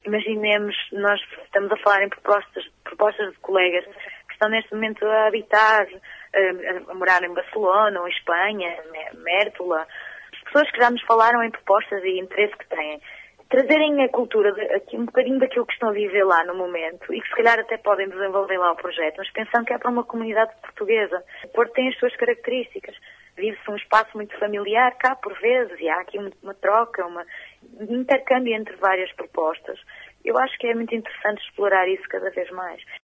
Imaginemos, nós estamos a falar em propostas de colegas que estão neste momento a habitar, a morar em Barcelona ou em Espanha, Mértola, pessoas que já nos falaram em propostas e interesse que têm. Trazerem a cultura, um bocadinho daquilo que estão a viver lá no momento e que se calhar até podem desenvolver lá o projeto, mas pensando que é para uma comunidade portuguesa. O Porto tem as suas características. Vive-se um espaço muito familiar cá por vezes e há aqui uma troca, um intercâmbio entre várias propostas. Eu acho que é muito interessante explorar isso cada vez mais.